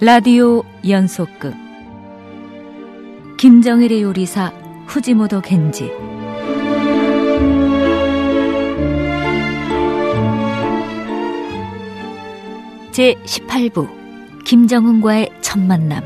라디오 연속극 김정일의 요리사 후지모토 겐지. 제18부 김정은과의 첫 만남.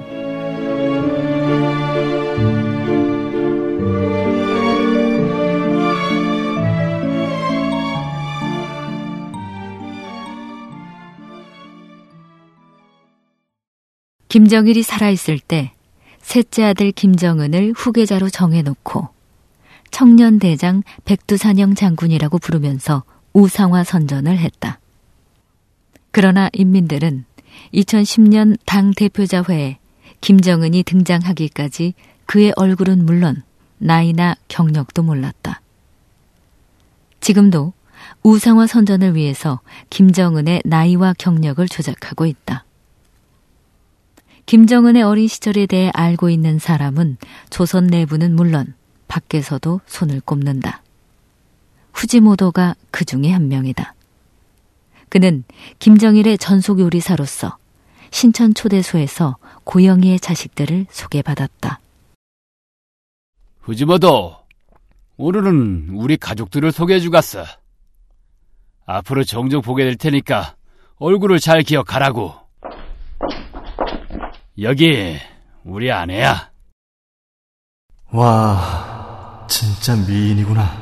김정일이 살아있을 때 셋째 아들 김정은을 후계자로 정해놓고 청년대장 백두산영 장군이라고 부르면서 우상화 선전을 했다. 그러나 인민들은 2010년 당 대표자회에 김정은이 등장하기까지 그의 얼굴은 물론 나이나 경력도 몰랐다. 지금도 우상화 선전을 위해서 김정은의 나이와 경력을 조작하고 있다. 김정은의 어린 시절에 대해 알고 있는 사람은 조선 내부는 물론 밖에서도 손을 꼽는다. 후지모토가 그 중에 한 명이다. 그는 김정일의 전속 요리사로서 신천 초대소에서 고영희의 자식들을 소개받았다. 후지모토, 오늘은 우리 가족들을 소개해주갔어. 앞으로 종종 보게 될 테니까 얼굴을 잘 기억하라고. 여기 우리 아내야. 와, 진짜 미인이구나.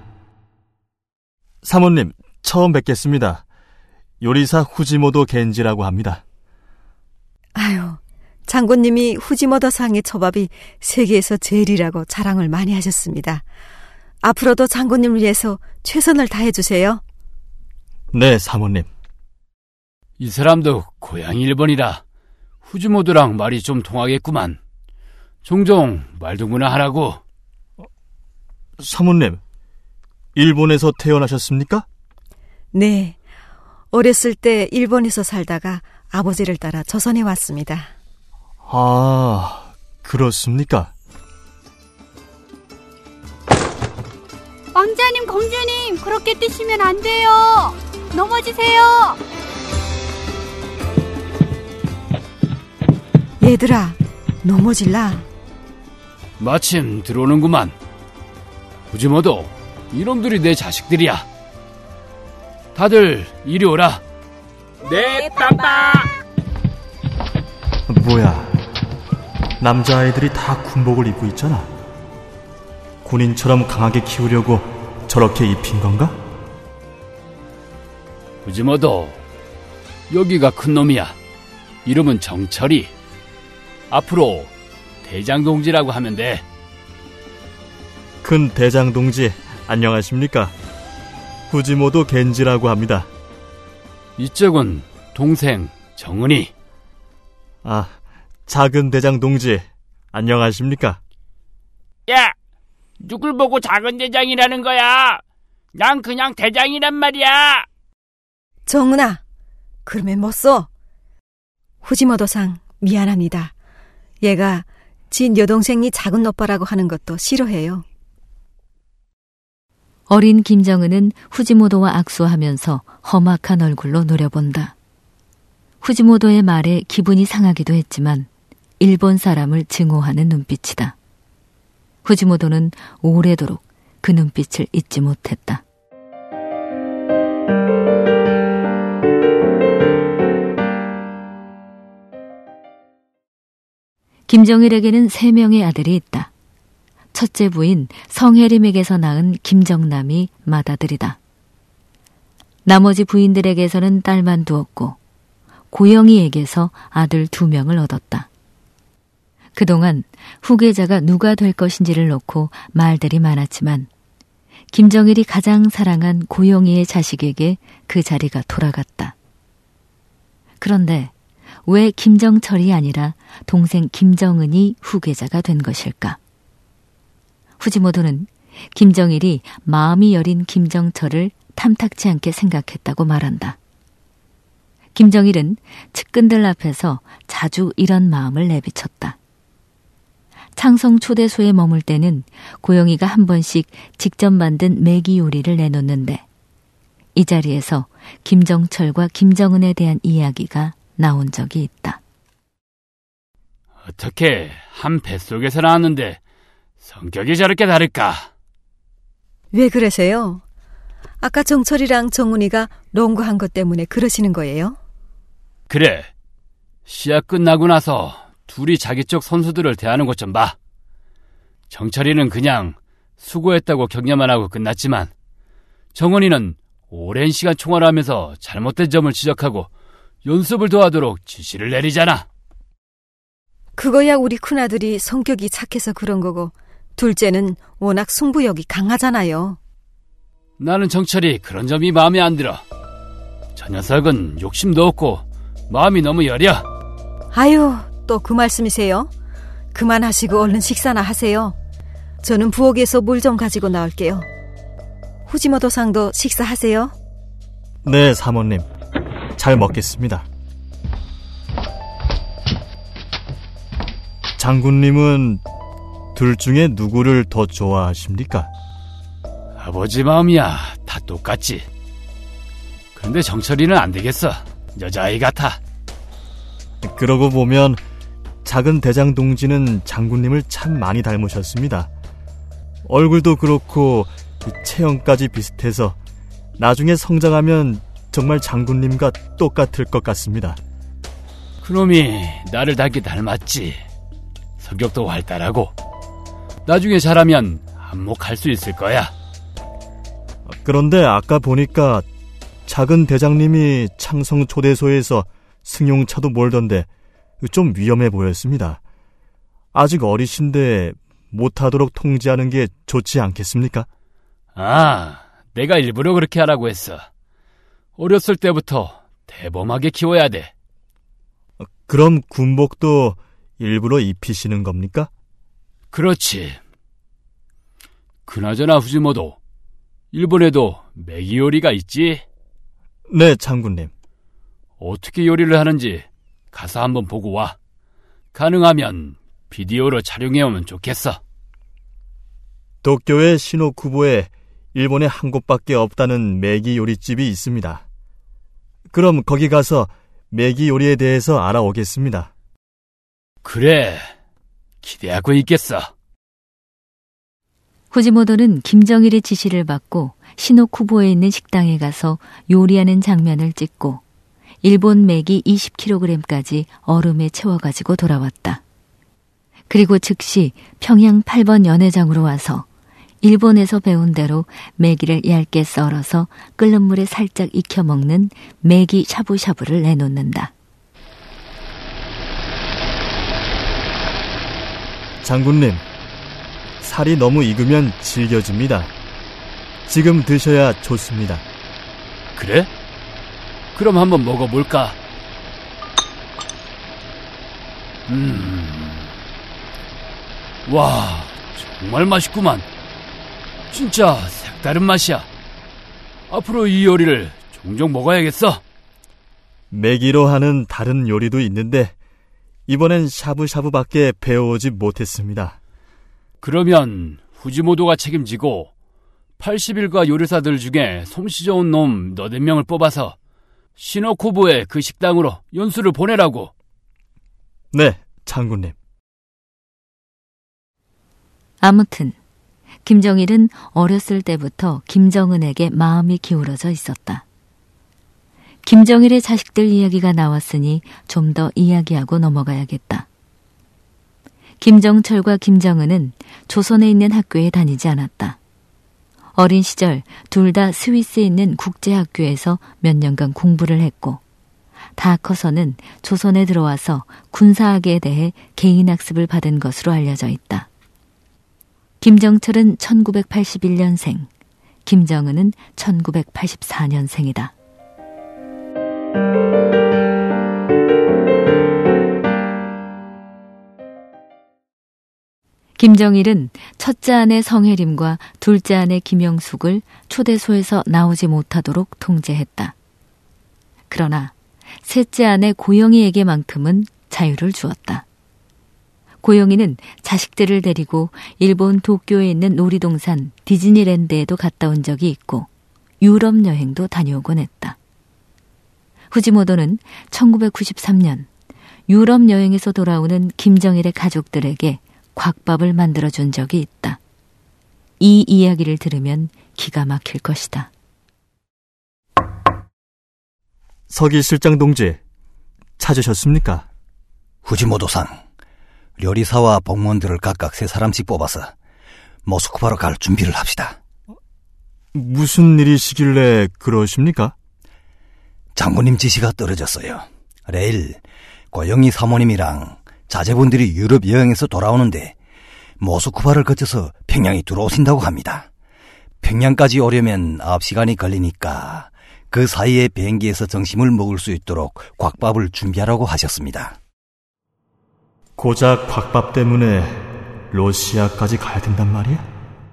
사모님, 처음 뵙겠습니다. 요리사 후지모토 겐지라고 합니다. 아유, 장군님이 후지모토 상의 초밥이 세계에서 제일이라고 자랑을 많이 하셨습니다. 앞으로도 장군님을 위해서 최선을 다해주세요. 네, 사모님. 이 사람도 고향이 일본이라 후지모토랑 말이 좀 통하겠구만. 종종 말동무나 하라고. 사모님, 일본에서 태어나셨습니까? 네, 어렸을 때 일본에서 살다가 아버지를 따라 조선에 왔습니다. 아, 그렇습니까? 왕자님, 공주님, 그렇게 뛰시면 안 돼요. 넘어지세요. 얘들아, 넘어질라. 마침 들어오는구만. 후지모토, 이놈들이 내 자식들이야. 다들 이리 오라. 네, 빰빠. 뭐야, 남자아이들이 다 군복을 입고 있잖아. 군인처럼 강하게 키우려고 저렇게 입힌 건가? 후지모토, 여기가 큰 놈이야. 이름은 정철이. 앞으로 대장동지라고 하면 돼. 큰 대장동지, 안녕하십니까? 후지모토 겐지라고 합니다. 이쪽은 동생 정은이. 아, 작은 대장동지, 안녕하십니까? 야, 누굴 보고 작은 대장이라는 거야? 난 그냥 대장이란 말이야. 정은아, 그러면 못 써. 후지모토 상 미안합니다. 얘가 진 여동생이 작은 오빠라고 하는 것도 싫어해요. 어린 김정은은 후지모토와 악수하면서 험악한 얼굴로 노려본다. 후지모토의 말에 기분이 상하기도 했지만 일본 사람을 증오하는 눈빛이다. 후지모토는 오래도록 그 눈빛을 잊지 못했다. 김정일에게는 3명의 아들이 있다. 첫째 부인 성혜림에게서 낳은 김정남이 맏아들이다. 나머지 부인들에게서는 딸만 두었고 고영희에게서 아들 2명을 얻었다. 그동안 후계자가 누가 될 것인지를 놓고 말들이 많았지만 김정일이 가장 사랑한 고영희의 자식에게 그 자리가 돌아갔다. 그런데 왜 김정철이 아니라 동생 김정은이 후계자가 된 것일까? 후지모토는 김정일이 마음이 여린 김정철을 탐탁지 않게 생각했다고 말한다. 김정일은 측근들 앞에서 자주 이런 마음을 내비쳤다. 창성 초대소에 머물 때는 고영희가 한 번씩 직접 만든 매기 요리를 내놓는데 이 자리에서 김정철과 김정은에 대한 이야기가 나온 적이 있다. 어떻게 한 뱃속에서 나왔는데 성격이 저렇게 다를까? 왜 그러세요? 아까 정철이랑 정훈이가 농구한 것 때문에 그러시는 거예요? 그래. 시합 끝나고 나서 둘이 자기 쪽 선수들을 대하는 것 좀 봐. 정철이는 그냥 수고했다고 격려만 하고 끝났지만 정훈이는 오랜 시간 총알을 하면서 잘못된 점을 지적하고 연습을 도와도록 지시를 내리잖아. 그거야 우리 큰아들이 성격이 착해서 그런 거고 둘째는 워낙 승부욕이 강하잖아요. 나는 정철이 그런 점이 마음에 안 들어. 저 녀석은 욕심도 없고 마음이 너무 여려. 아유, 또 그 말씀이세요? 그만하시고 얼른 식사나 하세요. 저는 부엌에서 물 좀 가지고 나올게요. 후지모토상도 식사하세요. 네, 사모님. 잘 먹겠습니다. 장군님은 둘 중에 누구를 더 좋아하십니까? 아버지 마음이야 다 똑같지. 그런데 정철이는 안 되겠어. 여자아이 같아. 그러고 보면 작은 대장 동지는 장군님을 참 많이 닮으셨습니다. 얼굴도 그렇고 체형까지 비슷해서 나중에 성장하면 정말 장군님과 똑같을 것 같습니다. 그놈이 나를 닮았지. 성격도 활달하고 나중에 자라면 한몫할 수 있을 거야. 그런데 아까 보니까 작은 대장님이 창성 초대소에서 승용차도 몰던데 좀 위험해 보였습니다. 아직 어리신데 못하도록 통제하는 게 좋지 않겠습니까? 아, 내가 일부러 그렇게 하라고 했어. 어렸을 때부터 대범하게 키워야 돼. 그럼 군복도 일부러 입히시는 겁니까? 그렇지. 그나저나 후지모도, 일본에도 매기 요리가 있지? 네, 장군님. 어떻게 요리를 하는지 가서 한번 보고 와. 가능하면 비디오로 촬영해오면 좋겠어. 도쿄의 시노쿠보에 일본에 한 곳밖에 없다는 매기 요리집이 있습니다. 그럼 거기 가서 매기 요리에 대해서 알아오겠습니다. 그래, 기대하고 있겠어. 후지모토는 김정일의 지시를 받고 시노쿠보에 있는 식당에 가서 요리하는 장면을 찍고 일본 매기 20kg까지 얼음에 채워가지고 돌아왔다. 그리고 즉시 평양 8번 연회장으로 와서 일본에서 배운 대로 매기를 얇게 썰어서 끓는 물에 살짝 익혀 먹는 매기 샤브샤브를 내놓는다. 장군님, 살이 너무 익으면 질겨집니다. 지금 드셔야 좋습니다. 그래? 그럼 한번 먹어볼까? 와, 정말 맛있구만. 진짜 색다른 맛이야. 앞으로 이 요리를 종종 먹어야겠어. 매기로 하는 다른 요리도 있는데 이번엔 샤브샤브밖에 배워오지 못했습니다. 그러면 후지모토가 책임지고 80일가 요리사들 중에 솜씨 좋은 놈 너댓 명을 뽑아서 시노쿠보의 그 식당으로 연수를 보내라고. 네, 장군님. 아무튼 김정일은 어렸을 때부터 김정은에게 마음이 기울어져 있었다. 김정일의 자식들 이야기가 나왔으니 좀 더 이야기하고 넘어가야겠다. 김정철과 김정은은 조선에 있는 학교에 다니지 않았다. 어린 시절 둘 다 스위스에 있는 국제학교에서 몇 년간 공부를 했고 다 커서는 조선에 들어와서 군사학에 대해 개인학습을 받은 것으로 알려져 있다. 김정철은 1981년생, 김정은은 1984년생이다. 김정일은 첫째 아내 성혜림과 둘째 아내 김영숙을 초대소에서 나오지 못하도록 통제했다. 그러나 셋째 아내 고영희에게만큼은 자유를 주었다. 고영희는 자식들을 데리고 일본 도쿄에 있는 놀이동산 디즈니랜드에도 갔다 온 적이 있고 유럽 여행도 다녀오곤 했다. 후지모토는 1993년 유럽 여행에서 돌아오는 김정일의 가족들에게 곽밥을 만들어준 적이 있다. 이 이야기를 들으면 기가 막힐 것이다. 서기 실장 동지, 찾으셨습니까? 후지모도상, 요리사와 복무원들을 각각 3사람씩 뽑아서 모스크바로 갈 준비를 합시다. 무슨 일이시길래 그러십니까? 장모님 지시가 떨어졌어요. 내일 고영희 사모님이랑 자제분들이 유럽 여행에서 돌아오는데 모스크바를 거쳐서 평양에 들어오신다고 합니다. 평양까지 오려면 9시간이 걸리니까 그 사이에 비행기에서 점심을 먹을 수 있도록 곽밥을 준비하라고 하셨습니다. 고작 곽밥 때문에 러시아까지 가야 된단 말이야?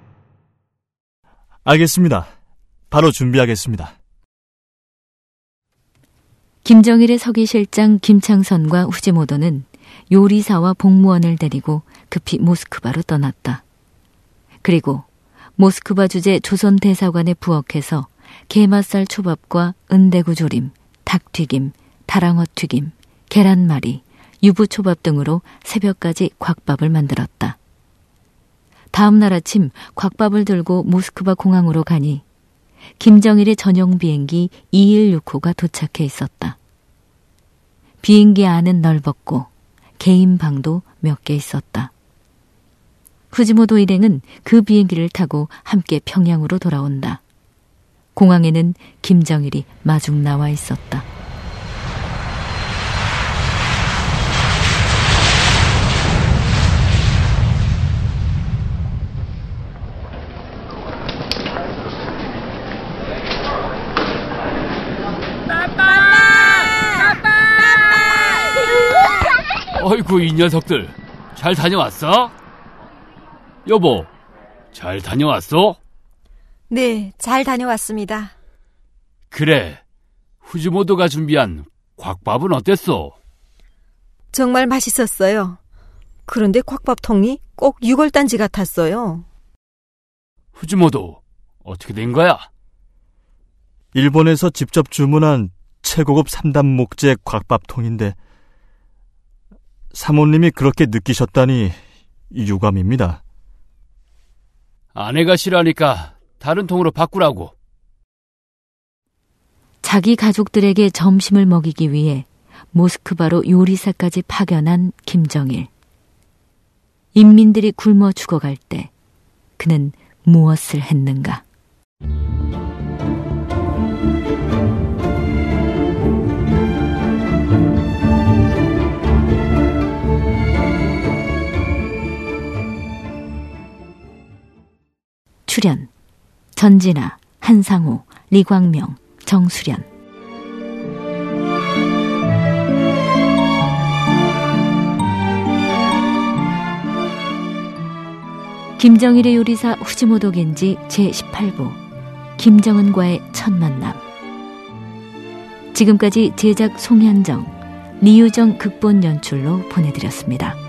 알겠습니다. 바로 준비하겠습니다. 김정일의 서기 실장 김창선과 후지모도는 요리사와 복무원을 데리고 급히 모스크바로 떠났다. 그리고 모스크바 주재 조선 대사관에 부엌에서 게맛살 초밥과 은대구 조림, 닭튀김, 다랑어 튀김, 계란말이, 유부초밥 등으로 새벽까지 곽밥을 만들었다. 다음 날 아침 곽밥을 들고 모스크바 공항으로 가니 김정일의 전용 비행기 2165가 도착해 있었다. 비행기 안은 넓었고 개인 방도 몇 개 있었다. 후지모도 일행은 그 비행기를 타고 함께 평양으로 돌아온다. 공항에는 김정일이 마중 나와 있었다. 어이구, 이 녀석들 잘 다녀왔어? 여보, 잘 다녀왔어? 네, 잘 다녀왔습니다. 그래, 후지모도가 준비한 곽밥은 어땠어? 정말 맛있었어요. 그런데 곽밥통이 꼭 6월단지 같았어요. 후지모도, 어떻게 된 거야? 일본에서 직접 주문한 최고급 3단 목재 곽밥통인데 사모님이 그렇게 느끼셨다니 유감입니다. 아내가 싫어하니까 다른 통으로 바꾸라고. 자기 가족들에게 점심을 먹이기 위해 모스크바로 요리사까지 파견한 김정일. 인민들이 굶어 죽어갈 때 그는 무엇을 했는가? 출연 전진아, 한상우, 리광명, 정수련. 김정일의 요리사 후지모도 겐지 제18부 김정은과의 첫 만남. 지금까지 제작 송현정, 리유정 극본 연출로 보내드렸습니다.